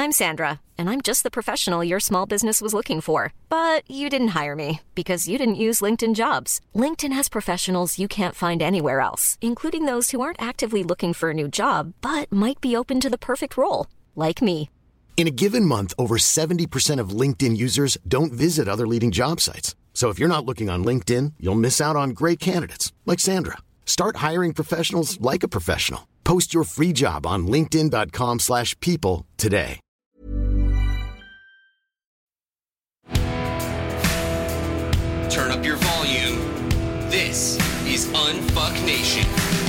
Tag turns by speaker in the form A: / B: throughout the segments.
A: I'm Sandra, and I'm just the professional your small business was looking for. But you didn't hire me because you didn't use LinkedIn Jobs. LinkedIn has professionals you can't find anywhere else, including those who aren't actively looking for a new job, but might be open to the perfect role, like me.
B: In a given month, over 70% of LinkedIn users don't visit other leading job sites. So if you're not looking on LinkedIn, you'll miss out on great candidates like Sandra. Start hiring professionals like a professional. Post your free job on linkedin.com/people today.
C: Turn up your volume. This is Unfuck Nation.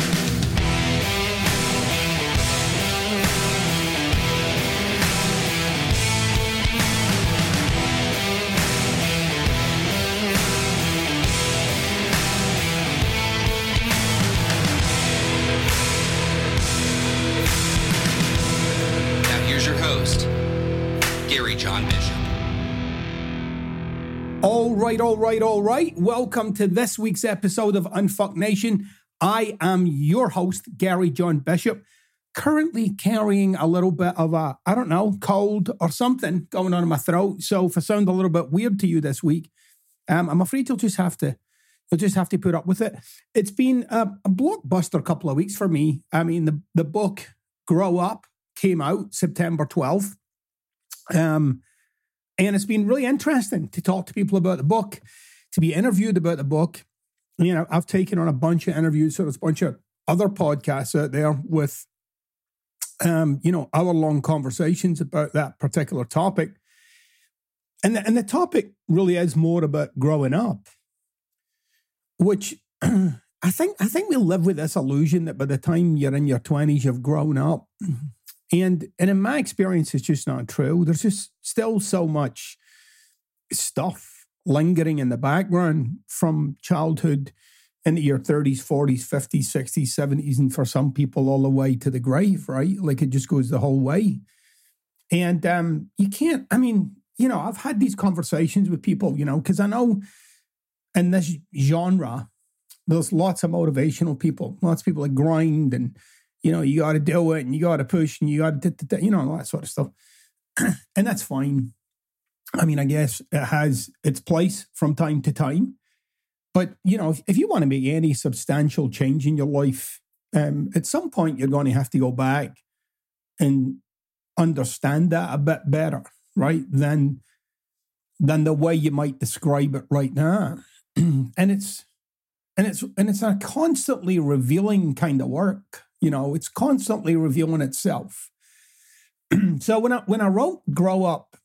C: Here's your host, Gary John Bishop.
D: All right. Welcome to this week's episode of Unfuck Nation. I am your host, Gary John Bishop, currently carrying a little bit of a, cold or something going on in my throat. So if I sound a little bit weird to you this week, I'm afraid you'll just have to put up with it. It's been a blockbuster couple of weeks for me. I mean, the book Grow Up came out September 12th. And it's been really interesting to talk to people about the book, to be interviewed about the book. You know, I've taken on a bunch of interviews, so there's a bunch of other podcasts out there with, hour-long conversations about that particular topic. And the topic really is more about growing up, which I think we live with this illusion that by the time you're in your 20s, you've grown up. And in my experience, it's just not true. There's just still so much stuff lingering in the background from childhood into your 30s, 40s, 50s, 60s, 70s, and for some people all the way to the grave, right? Like it just goes the whole way. And you can't, I've had these conversations with people, because I know in this genre, there's lots of motivational people, lots of people that grind and, you got to do it and you got to push and you got to, all that sort of stuff. And that's fine. I mean, I guess it has its place from time to time. But, if you want to make any substantial change in your life, at some point you're going to have to go back and understand that a bit better, right? Than the way you might describe it right now. And it's a constantly revealing kind of work. It's constantly revealing itself. So when I wrote Grow Up,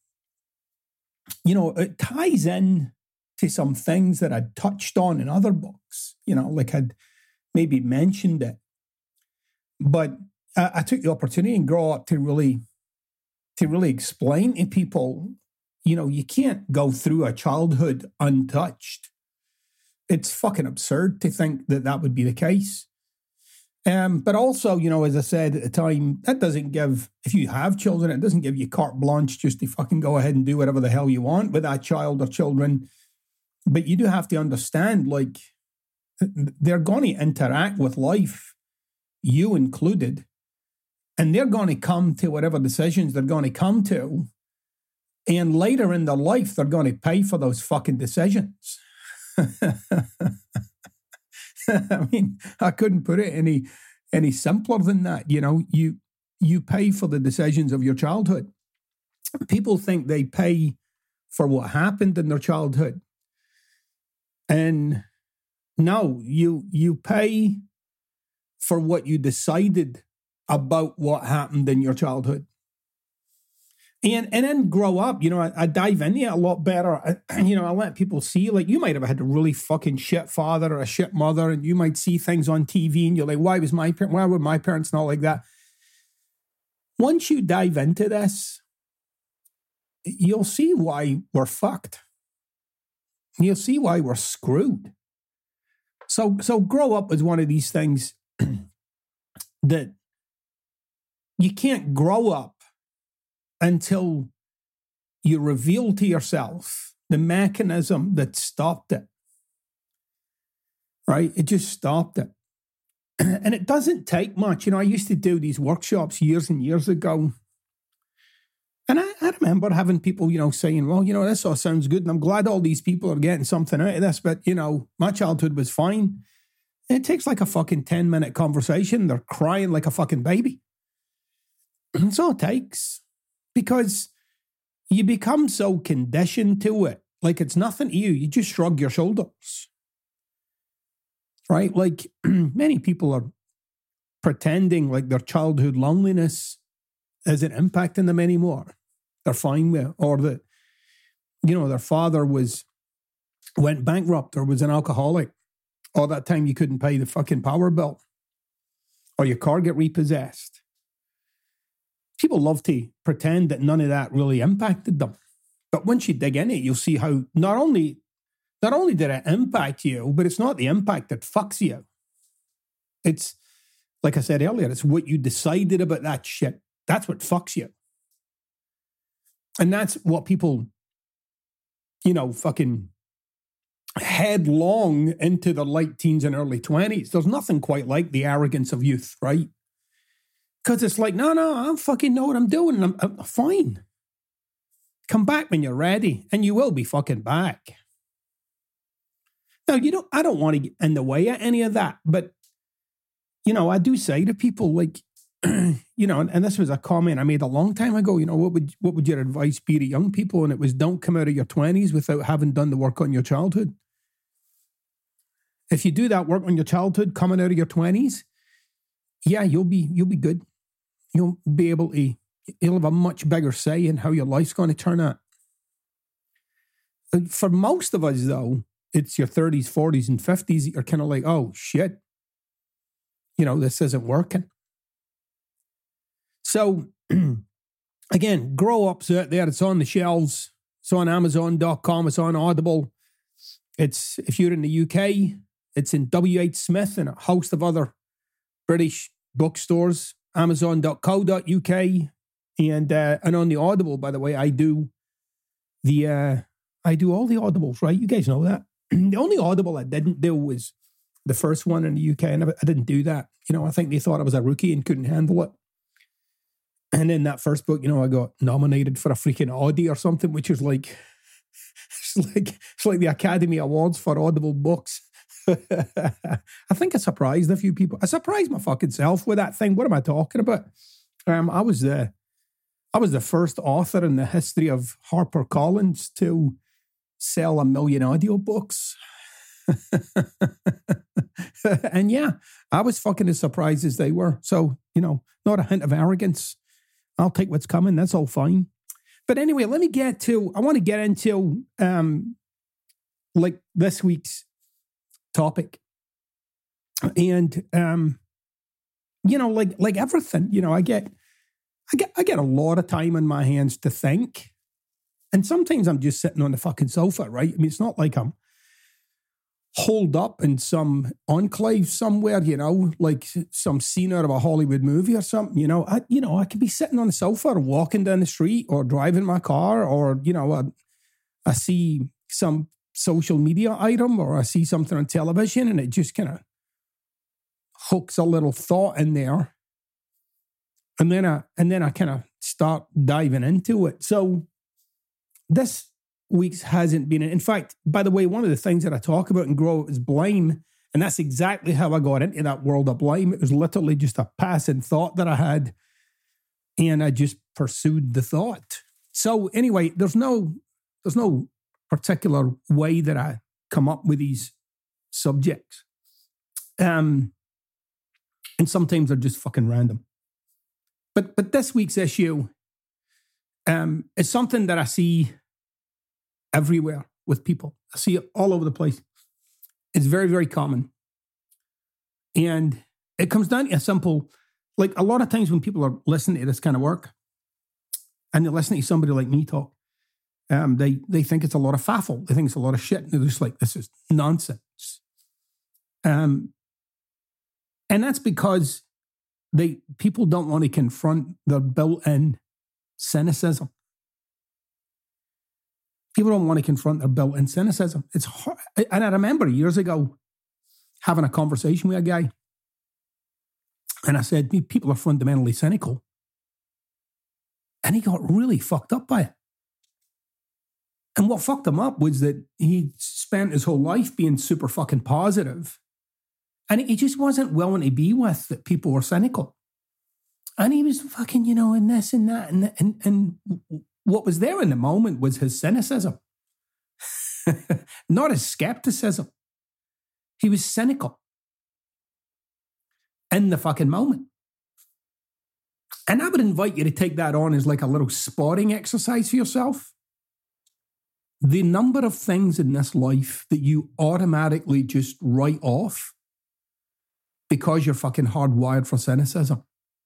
D: it ties in to some things that I'd touched on in other books, like I'd maybe mentioned it. But I took the opportunity in Grow Up to really explain to people, you can't go through a childhood untouched. It's fucking absurd to think that would be the case. But also, as I said at the time, that doesn't give, if you have children, it doesn't give you carte blanche just to fucking go ahead and do whatever the hell you want with that child or children. But you do have to understand, like, they're going to interact with life, you included, and they're going to come to whatever decisions they're going to come to. And later in their life, they're going to pay for those fucking decisions. I mean, I couldn't put it any simpler than that. You pay for the decisions of your childhood. People think they pay for what happened in their childhood. And no, you pay for what you decided about what happened in your childhood. And then Grow Up, I dive into it a lot better. I let people see, like, you might have had a really fucking shit father or a shit mother, and you might see things on TV and you're like, why were my parents not like that? Once you dive into this, you'll see why we're fucked. You'll see why we're screwed. So Grow Up is one of these things that you can't grow up until you reveal to yourself the mechanism that stopped it. Right? It just stopped it. And it doesn't take much. I used to do these workshops years and years ago. I remember having people, saying, well, this all sounds good and I'm glad all these people are getting something out of this, but, my childhood was fine. It takes like a fucking 10-minute conversation. They're crying like a fucking baby. That's all it takes. Because you become so conditioned to it. Like it's nothing to you. You just shrug your shoulders. Right? Like many people are pretending like their childhood loneliness isn't impacting them anymore. They're fine with it. Or that, their father went bankrupt or was an alcoholic. Or that time you couldn't pay the fucking power bill. Or your car get repossessed. People love to pretend that none of that really impacted them. But once you dig in it, you'll see how not only did it impact you, but it's not the impact that fucks you. It's, like I said earlier, it's what you decided about that shit. That's what fucks you. And that's what people, fucking headlong into their late teens and early 20s. There's nothing quite like the arrogance of youth, right? Because it's like, no, I fucking know what I'm doing. I'm fine. Come back when you're ready, and you will be fucking back. Now, I don't want to get in the way of any of that, but, I do say to people like, and this was a comment I made a long time ago, what would your advice be to young people? And it was, don't come out of your 20s without having done the work on your childhood. If you do that work on your childhood coming out of your 20s, yeah, you'll be good. You'll be able to, you'll have a much bigger say in how your life's going to turn out. For most of us, though, it's your 30s, 40s, and 50s that you're kind of like, oh, shit. This isn't working. So, again, Grow Up's out there. It's on the shelves. It's on Amazon.com. It's on Audible. It's, if you're in the UK, it's in W.H. Smith and a host of other British bookstores, Amazon.co.uk. And on the Audible, by the way, I do all the Audibles, right? You guys know that. The only Audible I didn't do was the first one in the UK, and I didn't do that. I think they thought I was a rookie and couldn't handle it. And in that first book, I got nominated for a freaking Audie or something, which is like, it's like the Academy Awards for Audible books. I think I surprised a few people. I surprised my fucking self with that thing. What am I talking about? I was the first author in the history of HarperCollins to sell 1 million audiobooks. And yeah, I was fucking as surprised as they were. So, not a hint of arrogance. I'll take what's coming. That's all fine. But anyway, I want to get into like this week's topic. And like everything, I get a lot of time on my hands to think. And sometimes I'm just sitting on the fucking sofa, right? I mean, it's not like I'm holed up in some enclave somewhere, like some scene out of a Hollywood movie or something. I could be sitting on the sofa or walking down the street or driving my car, or, I see some social media item or I see something on television and it just kind of hooks a little thought in there. And then I kind of start diving into it. So this week's hasn't been. In fact, by the way, one of the things that I talk about in Grow is blame. And that's exactly how I got into that world of blame. It was literally just a passing thought that I had. And I just pursued the thought. So anyway, there's no particular way that I come up with these subjects. And sometimes they're just fucking random. But this week's issue is something that I see everywhere with people. I see it all over the place. It's very, very common. And it comes down to a simple, like a lot of times when people are listening to this kind of work and they're listening to somebody like me talk, they think it's a lot of faffle. They think it's a lot of shit. And they're just like, this is nonsense. And that's because people don't want to confront their built-in cynicism. People don't want to confront their built-in cynicism. It's hard. And I remember years ago having a conversation with a guy, and I said, people are fundamentally cynical. And he got really fucked up by it. And what fucked him up was that he spent his whole life being super fucking positive. And he just wasn't willing to be with that people were cynical. And he was fucking, you know, and this and that. And what was there in the moment was his cynicism, not his skepticism. He was cynical in the fucking moment. And I would invite you to take that on as like a little spotting exercise for yourself. The number of things in this life that you automatically just write off because you're fucking hardwired for cynicism.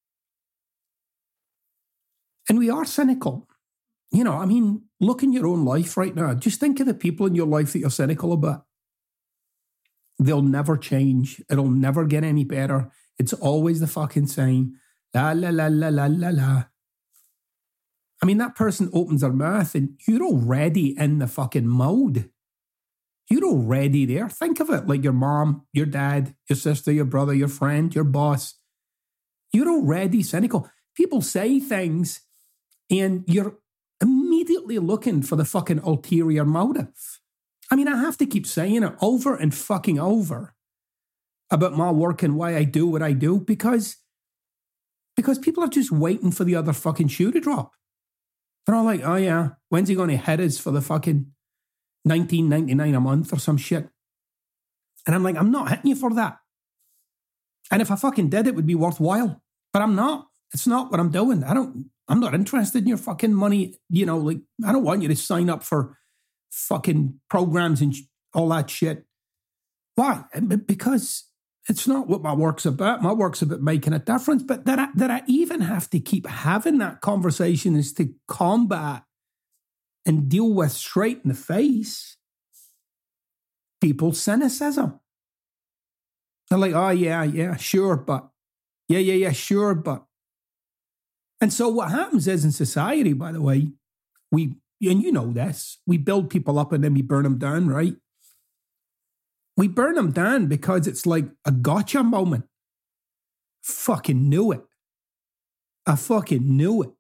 D: And we are cynical. You know, I mean, look in your own life right now. Just think of the people in your life that you're cynical about. They'll never change. It'll never get any better. It's always the fucking same. La, la, la, la, la, la, la. I mean, that person opens their mouth and you're already in the fucking mode. You're already there. Think of it like your mom, your dad, your sister, your brother, your friend, your boss. You're already cynical. People say things and you're immediately looking for the fucking ulterior motive. I mean, I have to keep saying it over and fucking over about my work and why I do what I do because people are just waiting for the other fucking shoe to drop. They're all like, oh yeah, when's he going to hit us for the fucking $19.99 a month or some shit? And I'm like, I'm not hitting you for that. And if I fucking did, it would be worthwhile. But I'm not. It's not what I'm doing. I'm not interested in your fucking money. You know, like, I don't want you to sign up for fucking programs and all that shit. Why? Because it's not what my work's about. My work's about making a difference. But that I even have to keep having that conversation is to combat and deal with straight in the face people's cynicism. They're like, oh, yeah, sure, but. Yeah, sure, but. And so what happens is in society, by the way, and you know this, we build people up and then we burn them down, right? We burn them down because it's like a gotcha moment. Fucking knew it. I fucking knew it.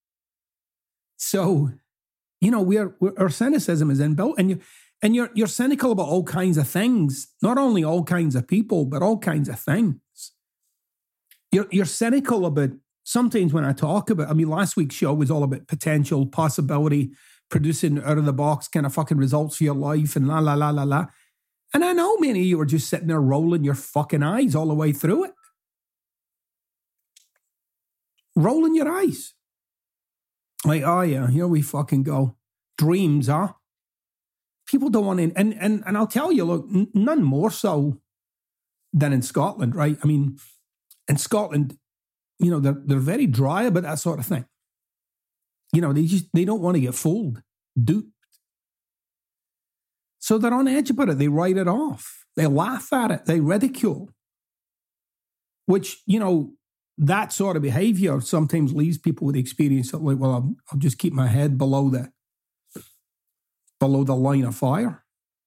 D: So, you know, our cynicism is inbuilt, and you're cynical about all kinds of things, not only all kinds of people, but all kinds of things. You're cynical about sometimes when I talk about, I mean, last week's show was all about potential, possibility, producing out of the box kind of fucking results for your life and la, la, la, la, la. And I know many of you are just sitting there rolling your fucking eyes all the way through it. Rolling your eyes. Like, oh yeah, here we fucking go. Dreams, huh? People don't want to, and I'll tell you, look, none more so than in Scotland, right? I mean, in Scotland, you know, they're very dry about that sort of thing. You know, they don't want to get fooled, duped. So they're on edge about it. They write it off. They laugh at it. They ridicule. Which, you know, that sort of behavior sometimes leaves people with the experience of like, well, I'll just keep my head below the line of fire.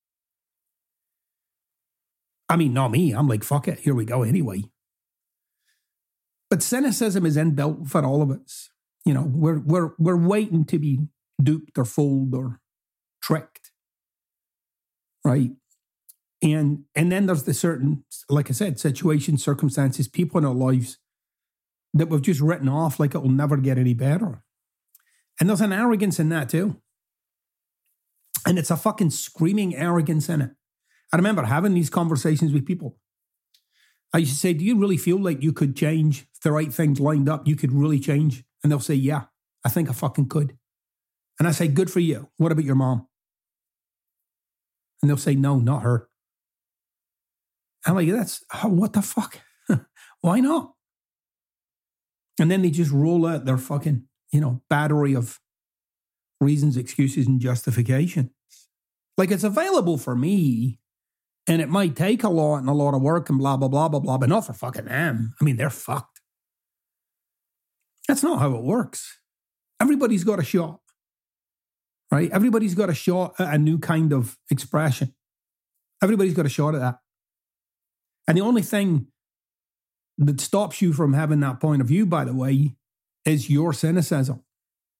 D: I mean, not me. I'm like, fuck it. Here we go anyway. But cynicism is inbuilt for all of us. You know, we're waiting to be duped or fooled or tricked. Right. And then there's the certain, like I said, situations, circumstances, people in our lives that we've just written off like it will never get any better. And there's an arrogance in that too. And it's a fucking screaming arrogance in it. I remember having these conversations with people. I used to say, do you really feel like you could change if the right things lined up? You could really change? And they'll say, yeah, I think I fucking could. And I say, good for you. What about your mom? And they'll say, no, not her. I'm like, what the fuck? Why not? And then they just roll out their fucking, you know, battery of reasons, excuses, and justifications. Like, it's available for me, and it might take a lot and a lot of work and blah, blah, blah, blah, blah, but not for fucking them. I mean, they're fucked. That's not how it works. Everybody's got a shot. Right? Everybody's got a shot at a new kind of expression. Everybody's got a shot at that. And the only thing that stops you from having that point of view, by the way, is your cynicism.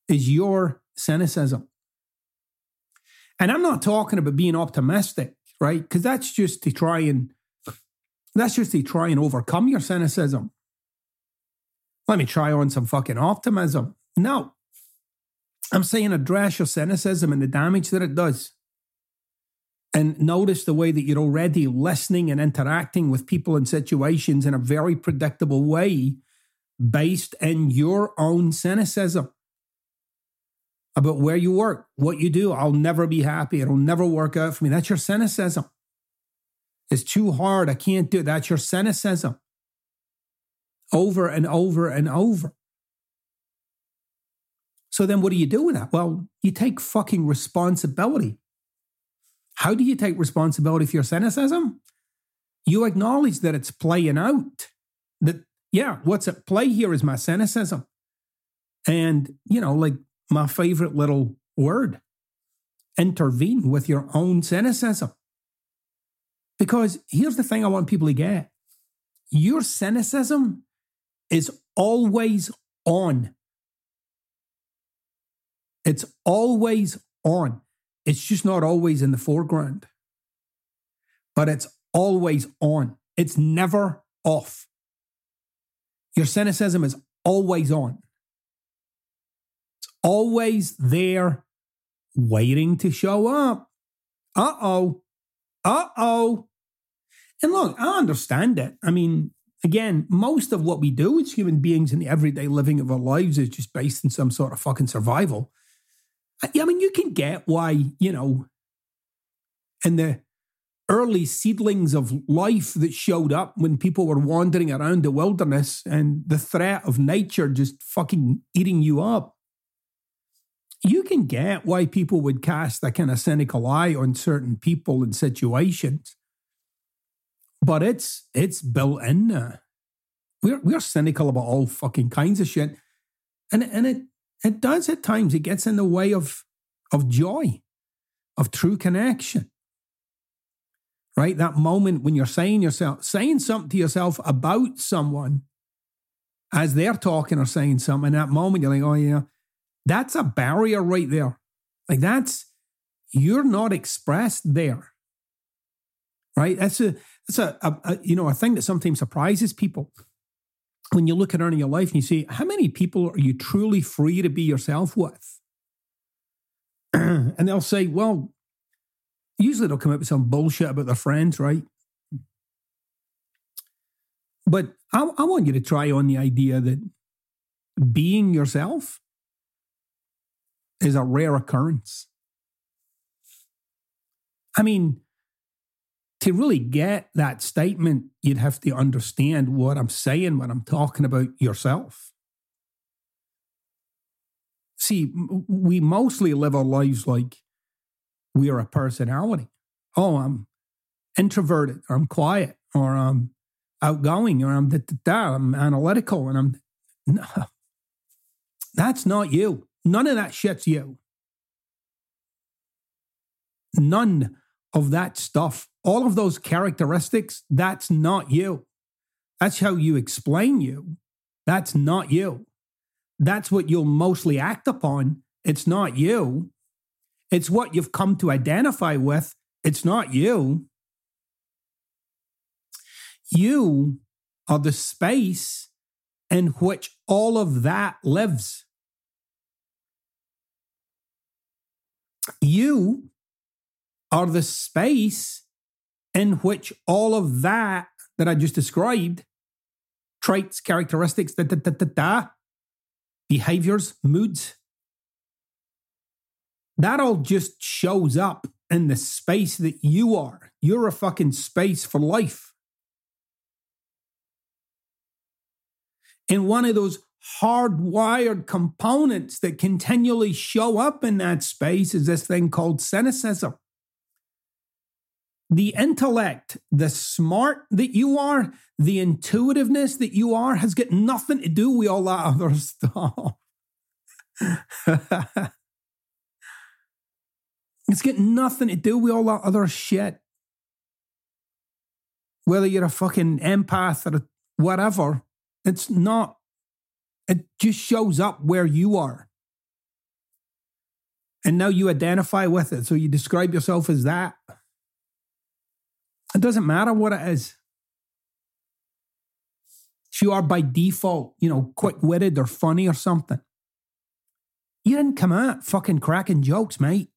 D: is your cynicism. And I'm not talking about being optimistic, right? Because that's just to try and overcome your cynicism. Let me try on some fucking optimism. No. I'm saying address your cynicism and the damage that it does. And notice the way that you're already listening and interacting with people and situations in a very predictable way based in your own cynicism about where you work, what you do. I'll never be happy. It'll never work out for me. That's your cynicism. It's too hard. I can't do it. That's your cynicism. Over and over and over. So then what do you do with that? Well, you take fucking responsibility. How do you take responsibility for your cynicism? You acknowledge that it's playing out. That, yeah, what's at play here is my cynicism. And, like my favorite little word, intervene with your own cynicism. Because here's the thing I want people to get. Your cynicism is always on. It's always on. It's just not always in the foreground. But it's always on. It's never off. Your cynicism is always on. It's always there, waiting to show up. Uh-oh. And look, I understand it. I mean, again, most of what we do as human beings in the everyday living of our lives is just based in some sort of fucking survival. I mean, you can get why, in the early seedlings of life that showed up when people were wandering around the wilderness and the threat of nature just fucking eating you up. You can get why people would cast a kind of cynical eye on certain people and situations. But it's built in there. We're cynical about all fucking kinds of shit. And it does at times. It gets in the way of joy, of true connection. Right? That moment when you're saying something to yourself about someone as they're talking or saying something, in that moment you're like, oh yeah, that's a barrier right there. Like you're not expressed there. Right? That's a thing that sometimes surprises people. When you look around in your life and you see, how many people are you truly free to be yourself with? And they'll say, well, usually they'll come up with some bullshit about their friends, right? But I want you to try on the idea that being yourself is a rare occurrence. I mean, to really get that statement, you'd have to understand what I'm saying when I'm talking about yourself. See, we mostly live our lives like we are a personality. Oh, I'm introverted, or I'm quiet, or I'm outgoing, or I'm analytical, and no. That's not you. None of that shit's you. None of that stuff. All of those characteristics, that's not you. That's how you explain you. That's not you. That's what you'll mostly act upon. It's not you. It's what you've come to identify with. It's not you. You are the space in which all of that lives. You are the space in which all of that I just described, traits, characteristics, behaviors, moods, that all just shows up in the space that you are. You're a fucking space for life. And one of those hardwired components that continually show up in that space is this thing called cynicism. The intellect, the smart that you are, the intuitiveness that you are has got nothing to do with all that other stuff. It's got nothing to do with all that other shit. Whether you're a fucking empath or whatever, it's not. It just shows up where you are. And now you identify with it. So you describe yourself as that. It doesn't matter what it is. If you are by default, quick-witted or funny or something, you didn't come out fucking cracking jokes, mate.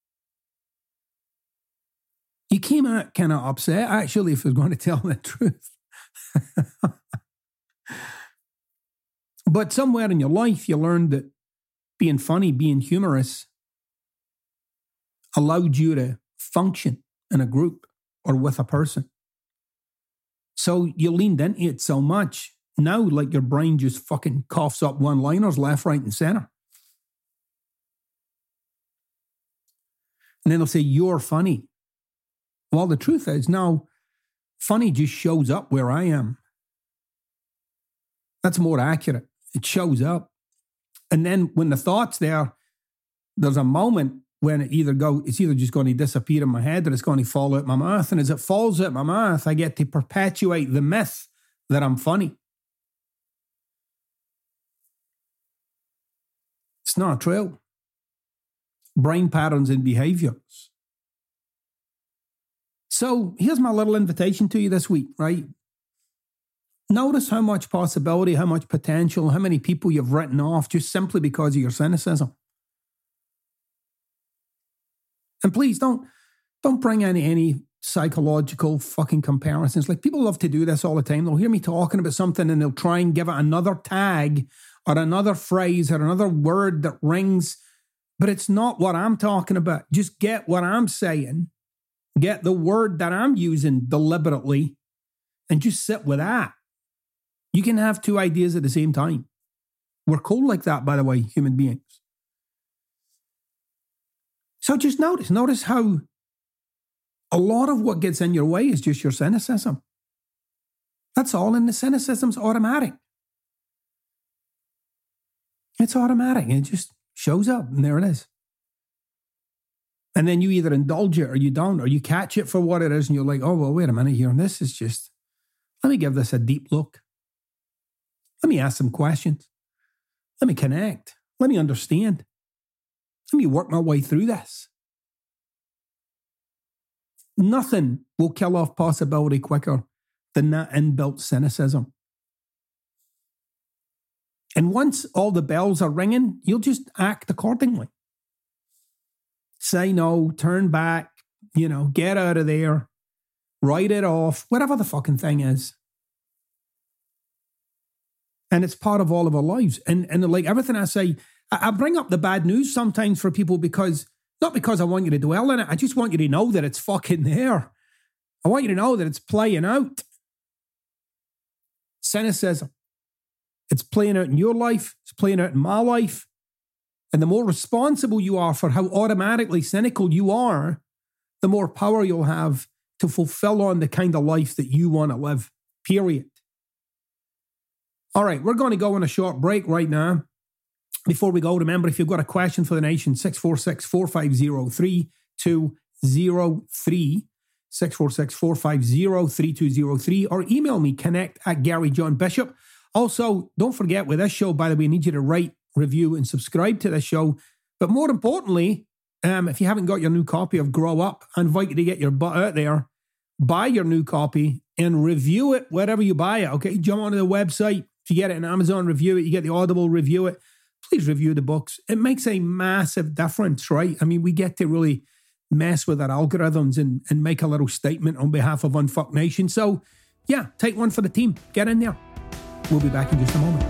D: You came out kind of upset, actually, if I was going to tell the truth. But somewhere in your life, you learned that being funny, being humorous, allowed you to function in a group or with a person. So you leaned into it so much. Now, like, your brain just fucking coughs up one-liners left, right, and center. And then they'll say, you're funny. Well, the truth is, no, funny just shows up where I am. That's more accurate. It shows up. And then when the thought's there, there's a moment when it's either just going to disappear in my head or it's going to fall out my mouth. And as it falls out my mouth, I get to perpetuate the myth that I'm funny. It's not true. Brain patterns and behaviors. So here's my little invitation to you this week, right? Notice how much possibility, how much potential, how many people you've written off just simply because of your cynicism. And please don't bring any psychological fucking comparisons. Like, people love to do this all the time. They'll hear me talking about something and they'll try and give it another tag or another phrase or another word that rings, but it's not what I'm talking about. Just get what I'm saying, get the word that I'm using deliberately, and just sit with that. You can have two ideas at the same time. We're cool like that, by the way, human beings. So just notice how a lot of what gets in your way is just your cynicism. That's all, and the cynicism's automatic. It's automatic. It just shows up, and there it is. And then you either indulge it or you don't, or you catch it for what it is, and you're like, oh, well, wait a minute here. This is just, let me give this a deep look. Let me ask some questions. Let me connect. Let me understand. Let me work my way through this. Nothing will kill off possibility quicker than that inbuilt cynicism. And once all the bells are ringing, you'll just act accordingly. Say no, turn back, get out of there, write it off, whatever the fucking thing is. And it's part of all of our lives. And like everything I say, I bring up the bad news sometimes for people not because I want you to dwell in it. I just want you to know that it's fucking there. I want you to know that it's playing out. Cynicism. It's playing out in your life. It's playing out in my life. And the more responsible you are for how automatically cynical you are, the more power you'll have to fulfill on the kind of life that you want to live. Period. All right, we're going to go on a short break right now. Before we go, remember, if you've got a question for the nation, 646-450-3203, 646-450-3203, or email me, connect@GaryJohnBishop. Also, don't forget, with this show, by the way, I need you to rate, review, and subscribe to this show. But more importantly, if you haven't got your new copy of Grow Up, I invite you to get your butt out there, buy your new copy, and review it wherever you buy it, okay? Jump onto the website. If you get it on Amazon, review it. You get the Audible, review it. Please review the books. It makes a massive difference, right? I mean, we get to really mess with our algorithms and make a little statement on behalf of Unfuck Nation. So, yeah, take one for the team. Get in there. We'll be back in just a moment.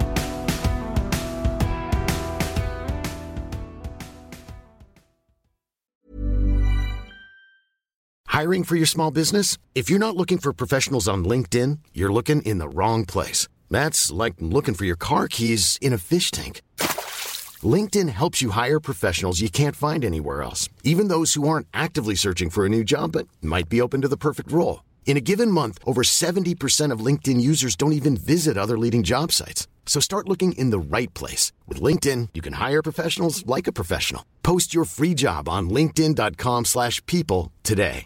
B: Hiring for your small business? If you're not looking for professionals on LinkedIn, you're looking in the wrong place. That's like looking for your car keys in a fish tank. LinkedIn helps you hire professionals you can't find anywhere else, even those who aren't actively searching for a new job but might be open to the perfect role. In a given month, over 70% of LinkedIn users don't even visit other leading job sites. So start looking in the right place. With LinkedIn, you can hire professionals like a professional. Post your free job on linkedin.com/people today.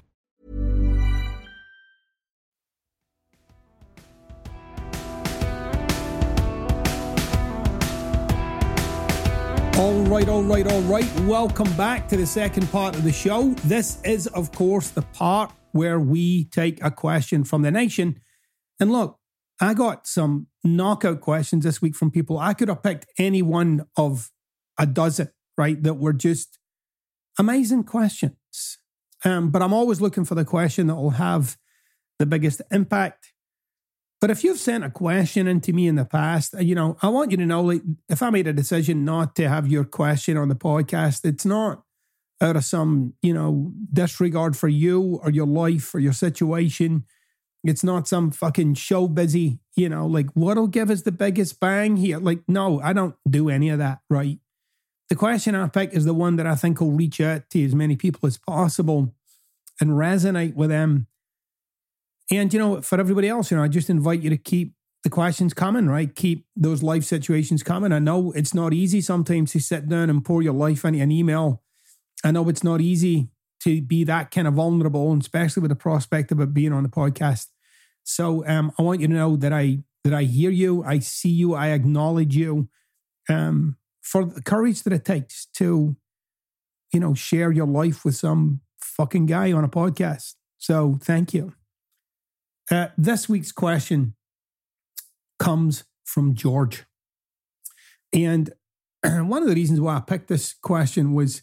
D: All right. Welcome back to the second part of the show. This is, of course, the part where we take a question from the nation. And look, I got some knockout questions this week from people. I could have picked any one of a dozen, right, that were just amazing questions. But I'm always looking for the question that will have the biggest impact. But if you've sent a question into me in the past, I want you to know, like, if I made a decision not to have your question on the podcast, it's not out of some, disregard for you or your life or your situation. It's not some fucking show busy, like, what'll give us the biggest bang here? Like, no, I don't do any of that, right? The question I pick is the one that I think will reach out to as many people as possible and resonate with them. And, for everybody else, I just invite you to keep the questions coming, right? Keep those life situations coming. I know it's not easy sometimes to sit down and pour your life into an email. I know it's not easy to be that kind of vulnerable, and especially with the prospect of it being on the podcast. So I want you to know that I hear you, I see you, I acknowledge you for the courage that it takes to, share your life with some fucking guy on a podcast. So thank you. This week's question comes from George. And one of the reasons why I picked this question was,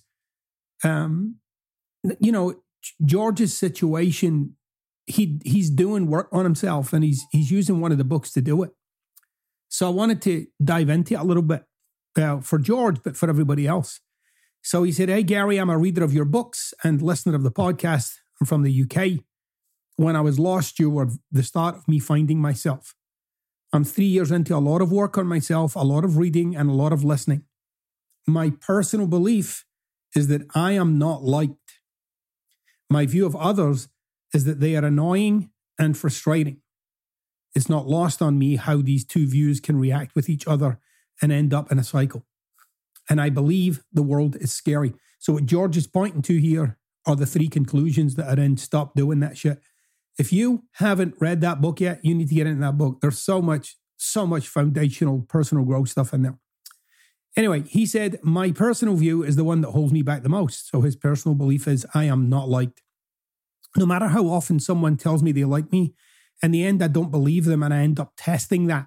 D: George's situation, he's doing work on himself, and he's using one of the books to do it. So I wanted to dive into it a little bit for George, but for everybody else. So he said, "Hey, Gary, I'm a reader of your books and listener of the podcast. I'm from the UK. When I was lost, you were the start of me finding myself. I'm 3 years into a lot of work on myself, a lot of reading, and a lot of listening. My personal belief is that I am not liked. My view of others is that they are annoying and frustrating. It's not lost on me how these two views can react with each other and end up in a cycle. And I believe the world is scary." So what George is pointing to here are the three conclusions that are in Stop Doing That Shit. If you haven't read that book yet, you need to get into that book. There's so much foundational personal growth stuff in there. Anyway, he said, "My personal view is the one that holds me back the most." So his personal belief is, I am not liked. No matter how often someone tells me they like me, in the end, I don't believe them, and I end up testing that.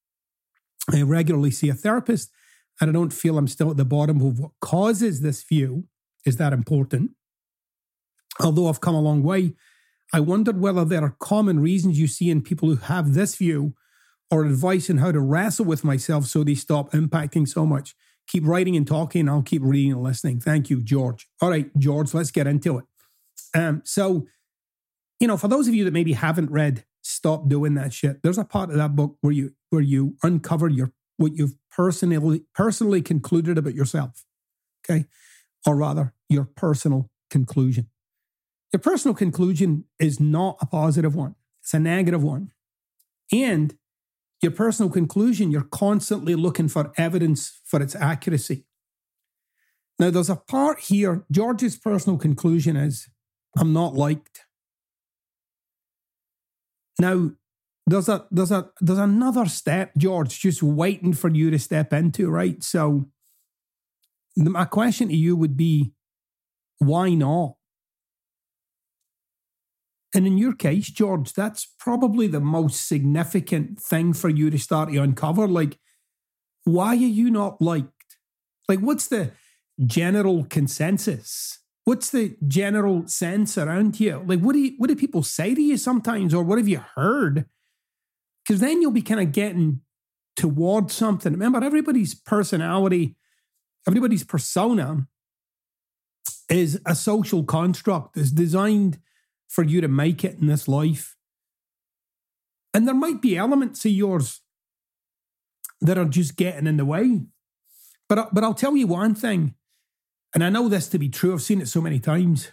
D: I regularly see a therapist, and I don't feel I'm still at the bottom of what causes this view. Is that important? Although I've come a long way, I wondered whether there are common reasons you see in people who have this view, or advice on how to wrestle with myself so they stop impacting so much. Keep writing and talking. I'll keep reading and listening. Thank you, George. All right, George, let's get into it. So, for those of you that maybe haven't read Stop Doing That Shit, there's a part of that book where you uncover what you've personally concluded about yourself. Okay? Or rather, your personal conclusion. Your personal conclusion is not a positive one. It's a negative one. And your personal conclusion, you're constantly looking for evidence for its accuracy. Now, there's a part here, George's personal conclusion is, I'm not liked. Now, there's another step, George, just waiting for you to step into, right? So my question to you would be, why not? And in your case, George, that's probably the most significant thing for you to start to uncover. Like, why are you not liked? Like, what's the general consensus? What's the general sense around you? Like, what do people say to you sometimes, or what have you heard? Because then you'll be kind of getting towards something. Remember, everybody's personality, everybody's persona is a social construct. It's designed for you to make it in this life. And there might be elements of yours that are just getting in the way. But I'll tell you one thing, and I know this to be true, I've seen it so many times.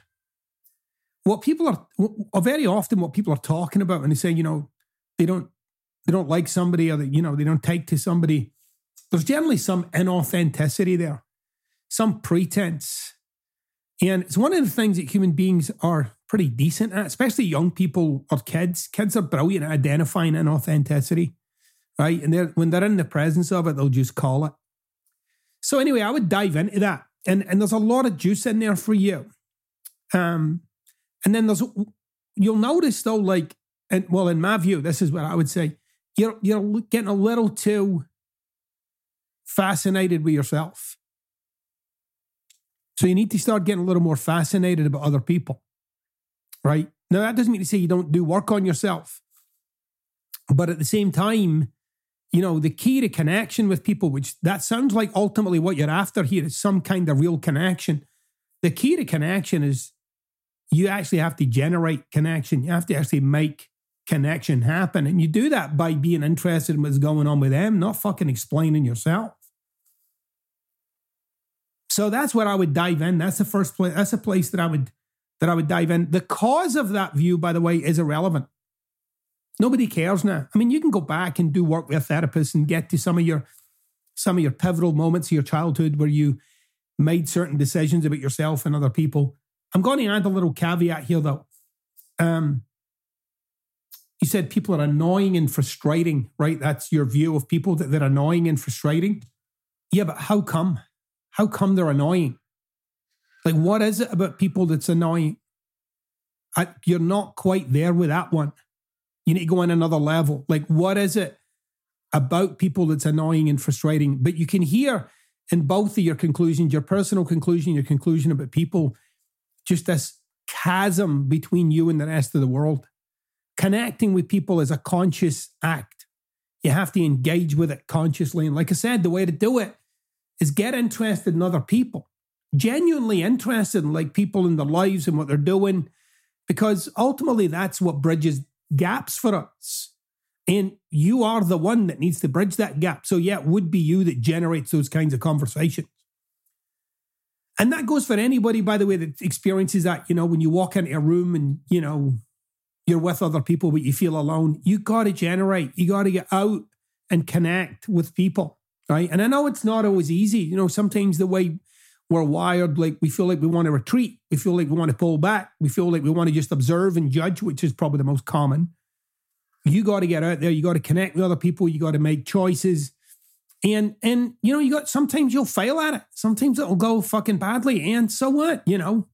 D: Very often what people are talking about when they say, they don't like somebody, or they don't take to somebody, there's generally some inauthenticity there, some pretense. And it's one of the things that human beings are pretty decent at, especially young people or kids. Kids are brilliant at identifying inauthenticity, right? And when they're in the presence of it, they'll just call it. So anyway, I would dive into that. And there's a lot of juice in there for you. And then you'll notice though, like, and well, in my view, this is what I would say. You're getting a little too fascinated with yourself. So you need to start getting a little more fascinated about other people, right? Now, that doesn't mean to say you don't do work on yourself. But at the same time, the key to connection with people, which that sounds like ultimately what you're after here, is some kind of real connection. The key to connection is you actually have to generate connection. You have to actually make connection happen. And you do that by being interested in what's going on with them, not fucking explaining yourself. So that's what I would dive in. That's the first place. That's a place that I would dive in. The cause of that view, by the way, is irrelevant. Nobody cares now. I mean, you can go back and do work with a therapist and get to some of your pivotal moments of your childhood where you made certain decisions about yourself and other people. I'm going to add a little caveat here, though. You said people are annoying and frustrating, right? That's your view of people, that they're annoying and frustrating. Yeah, but how come? How come they're annoying? Like, what is it about people that's annoying? You're not quite there with that one. You need to go on another level. Like, what is it about people that's annoying and frustrating? But you can hear in both of your conclusions, your personal conclusion, your conclusion about people, just this chasm between you and the rest of the world. Connecting with people is a conscious act. You have to engage with it consciously. And like I said, the way to do it is get interested in other people. Genuinely interested in like people in their lives and what they're doing. Because ultimately that's what bridges gaps for us. And you are the one that needs to bridge that gap. So yeah, it would be you that generates those kinds of conversations. And that goes for anybody, by the way, that experiences that, when you walk into a room and, you're with other people, but you feel alone. You got to get out and connect with people, right? And I know it's not always easy. Sometimes the way we're wired, like we feel like we want to retreat. We feel like we want to pull back. We feel like we want to just observe and judge, which is probably the most common. You got to get out there. You got to connect with other people. You got to make choices. And sometimes you'll fail at it. Sometimes it'll go fucking badly. And so what,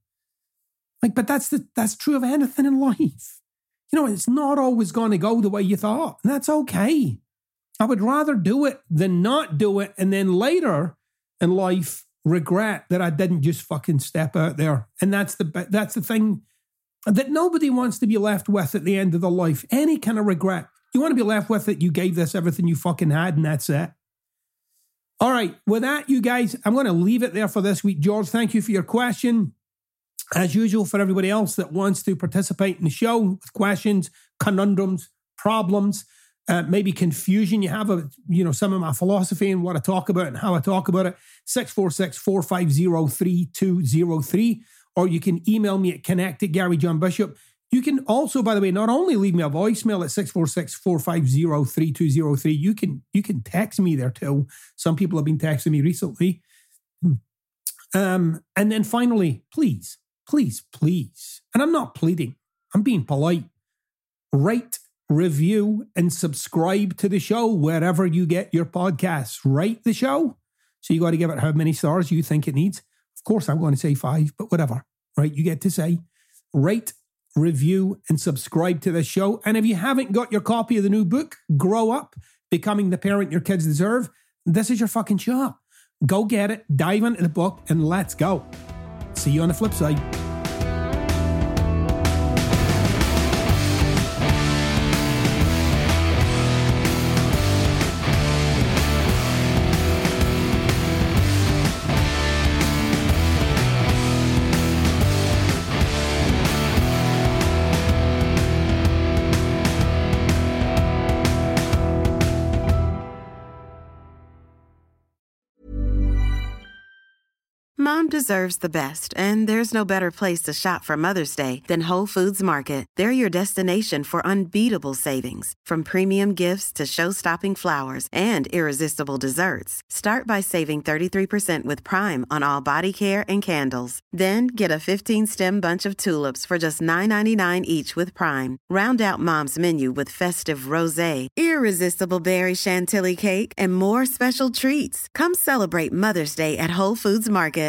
D: but that's true of anything in life. It's not always going to go the way you thought. And that's okay. I would rather do it than not do it. And then later in life, regret that I didn't just fucking step out there. And that's the thing that nobody wants to be left with at the end of their life. Any kind of regret. You want to be left with it. You gave this everything you fucking had, and that's it. All right. With that, you guys, I'm going to leave it there for this week. George, thank you for your question. As usual, for everybody else that wants to participate in the show with questions, conundrums, problems, maybe confusion you have of, some of my philosophy and what I talk about and how I talk about it, 646-450-3203. Or you can email me at connect@GaryJohnBishop. You can also, by the way, not only leave me a voicemail at 646-450-3203, you can text me there too. Some people have been texting me recently. And then finally, please, and I'm not pleading, I'm being polite, rate, review, and subscribe to the show wherever you get your podcasts. Rate the show. So you got to give it how many stars you think it needs. Of course, I'm going to say 5, but whatever, right? You get to say rate, review, and subscribe to this show. And if you haven't got your copy of the new book, Grow Up, Becoming the Parent Your Kids Deserve, this is your fucking shot. Go get it, dive into the book, and let's go. See you on the flip side.
E: Mom deserves the best, and there's no better place to shop for Mother's Day than Whole Foods Market. They're your destination for unbeatable savings, from premium gifts to show-stopping flowers and irresistible desserts. Start by saving 33% with Prime on all body care and candles. Then get a 15-stem bunch of tulips for just $9.99 each with Prime. Round out Mom's menu with festive rosé, irresistible berry chantilly cake, and more special treats. Come celebrate Mother's Day at Whole Foods Market.